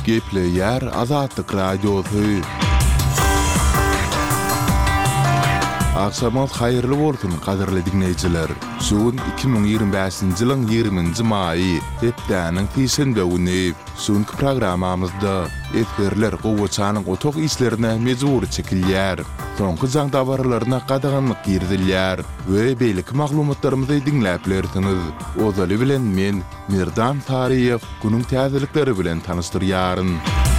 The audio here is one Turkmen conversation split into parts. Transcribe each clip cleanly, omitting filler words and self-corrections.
Gepleyer Azatlyk Radiosu. Akşamınız hayırlı bolsun qadirli dinleyijiler. Şuun 2025-nji ýylyň 20-nji maýy, hepdäniň peşenbe güni. Şuňky programamyzda etberler gowaçanyň otok işlerine mejbur çekilýär. Soňky jaň dabarlaryna qadagynlyk girdilýär we beýleki maglumatlarymyzy dinläp bilersiňiz. Ozaly bilen men Mirdan Tariýew günüň täzelikleri bilen tanystyryaryn.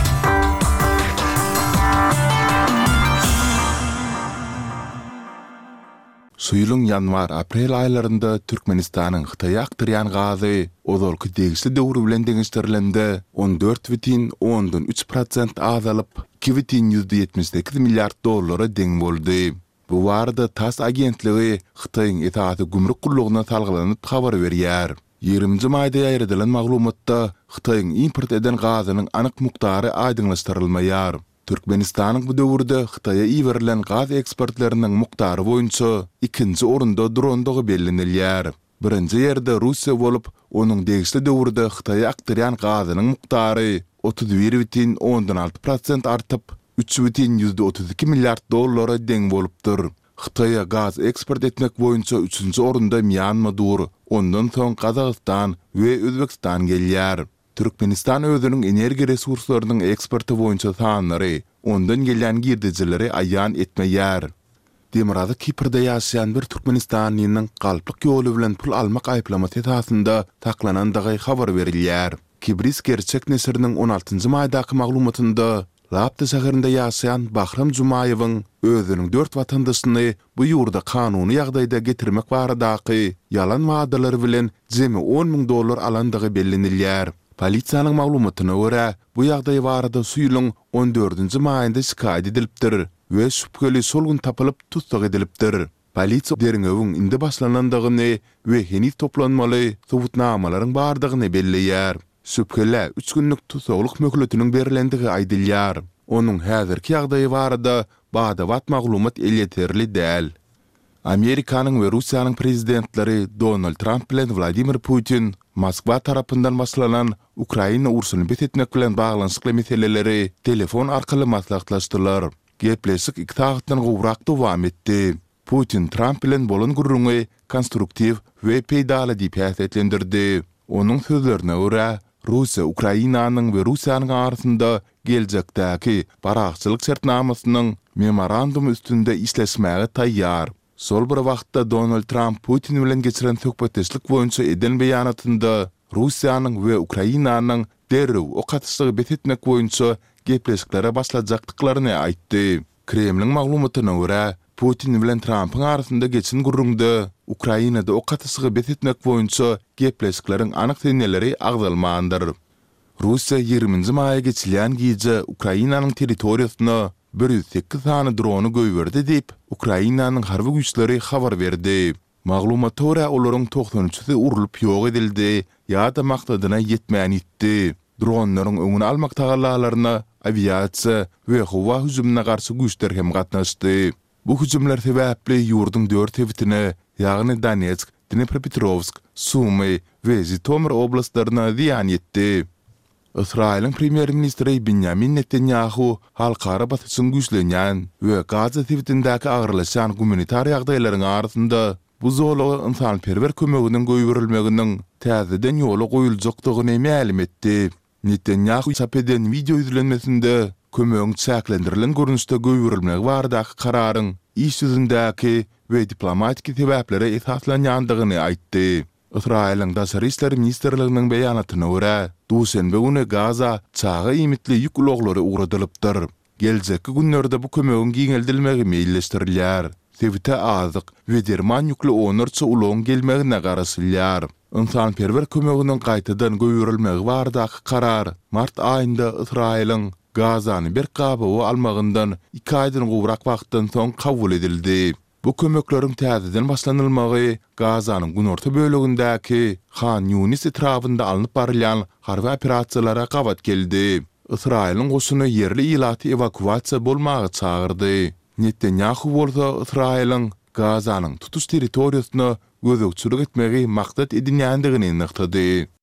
Suýlyň ýanwar-aprel aýlarynda Türkmenistanyň Hytaýa akdyrýan gazy ozalky degişli döwür bilen deňişdirilende 14,3% azalyp 2,78 milliard dollara deň boldy. Bu barada TASS agentligi Hytaýyň etaty gümrük gullugyna salgylanyp habar berýär. 20-nji maýda ýaýradylan maglumatda Hytaýyň import eden gazynyň anyk muktary aýdyňlaşdyrylmaýar. Türkmenistanyň bu döwürde Hytaýa iýerilen gaz eksportlarynyň muktary boýunça 2-nji orunda durandygy bellenilýär. Birinji ýerde Russiýa bolup, onuň degişli döwürde Hytaýa akdyrýan gazynyň muktary 31,6% artyp 3,32 milliard dollara deň bolupdyr. Hytaýa gaz eksport etmek boýunça 3-nji orunda Myanma dur, ondan soň Kazakystan we Özbekistan gelýär. Türkmenistan özüniň energi resurslarynyň eksporty boýunça sanlary, ondan gelýän girdijileri aýan etmeýär. Demirada Kiprde ýaşaýan bir Türkmenistanlynyň galplyk ýoly bilen pul almak aýplamasy esasında taklanandygy habar berilýär. Kibris gerçek nesiriniň 16-njy maýdaky maglumatynda Lapta şäherinde ýaşaýan Bahram Jumaýewiň özüniň 4 watandaşyny bu ýurda kanuny ýagdaýda getirmek baradaky ýalan wagdalary bilen jemi $10,000 alandygy bellenilýär. Polisiýanyň maglumatyna görä, bu ýagdaý barada suýlyň 14-nji maýynda şikaýet edilipdir we şüpheli şol gün tapylyp tutsak edilipdir. Polisiýa deriňewiň indi başlanandygyny we heni toplanmaly subutnamalaryň bardygyny belleýär. Şüpheli 3 günlük tutsaklyk möhletiniň berilendigi aýdylýar. Onuň häzirki ýagdaýy barada bada wat maglumat elýeterli däl. Amerikanyň we Russiýanyň prezidentleri Donald Trump bilen Vladimir Putin Moskva tarapyndan başlanan Ukraina ursuny betetmek bilen baglanyşykly meseleleri telefon arkaly maslahatlaşdylar. Gepleşik 2 saatdan gowrak dowam etdi. Putin Trump bilen bolan gurrungy konstruktiv we peýdaly diýip häsiýetlendirdi. Onuň sözlerine görä, Russiýa Ukrainanyň we Russiýanyň arasynda geljekdäki baraqçylyk şertnamasynyň memorandum üstünde işleşmäge taýýar. Sol bir wagtda Donald Trump Putin bilen geçiren söhbetleşlik boýunça eden beýanatynda Russiýanyň we Ukrainanyň derrew okatyşygy betetmek boýunça gepleşiklere başlajakdyklaryny aýtdy. Kremliň maglumatyna görä, Putin bilen Trumpyň arasynda geçen gurrunda Ukrainada okatyşygy betetmek boýunça gepleşikleriň anyk seneleri agdalmandyr. Russiýa 20-nji maýa geçilýän gije Ukrainanyň territoriýasyna 108 tane dronu göýberdi diýip Ukrainanyň harby güýçleri habar berdi. Maglumata görä olaryň 93-si urulup ýok edildi ýa-da maksadyna ýetmän itdi. Dronlaryň öňüni almak tagallalaryna aviasiýa we howa hüjümine garşy güýçler hem gatnaşdy. Bu hüjümler sebäpli ýurduň 4 hewitine, ýagny Donetsk, Dnepropetrovsk, Sumy we Zhytomyr oblaslaryna ziýan ýetdi. Israýlyň premier ministri Benjamin Netanyahu halkara batyşyň güýçlenýän we Gaza tewitindäki agyrlaşan humanitar ýagdaýlaryň arasynda bu zolagy insanperwer kömeginiň göýberilmeginiň täzeden ýola goýuljakdygyny ma'lum etdi. Netanyahu çap eden video izlenmesinde kömegiň çäklendirilen görnüşde göýberilmegi baradaky kararyň iş ýüzündäki we diplomatik sebäplere esaslanýandygyny aýtdy. Israýlyň daşary işler ministrliginiň beýanatyna görä, duşenbe güni Gaza çağa imitli ýük uloglary ugradylypdyr. Geljekki günlerde bu kömegiň giňeldilmegi meýilleşdirilýär. Sebite azyk we derman ýükli onurça uloň gelmegine garaşylýar. İnsanperwer kömeginiň gaýtadan göýberilmegi baradaky karar mart aýynda Israýlyň Gazany bir gaby almagyndan 2 aýdan gowrak wagtdan soň kabul edildi. Bu kömekleriň täzeden başlanylmagy Gazanyň günorta bölегindäki Khan Yunis etrafynda alınıp barylýan harby operasiýalara gabat geldi. Israýlyň goşuny ýerli ilaty evakuasiýa bolmagy çağırdy. Netanyahu bolsa Israýlyň Gazanyň tutuş territoriýasyna gözükçülük etmegi maksat edinýändigini nyktady.